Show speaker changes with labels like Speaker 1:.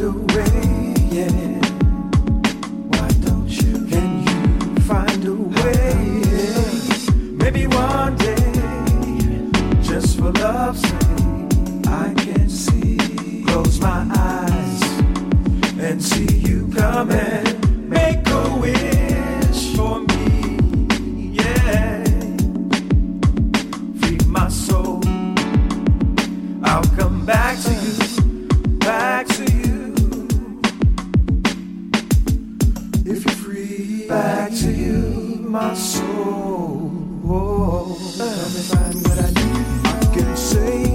Speaker 1: a way? Yeah. Why don't you? Can you find a way? Yeah. Maybe one day, just for love's sake, I can see. Close my eyes and see you coming. Make a wish for me. Yeah. Free my soul. I'll come back to you, back to you. If you're free, back to you, my soul. Let me find what I need. I can say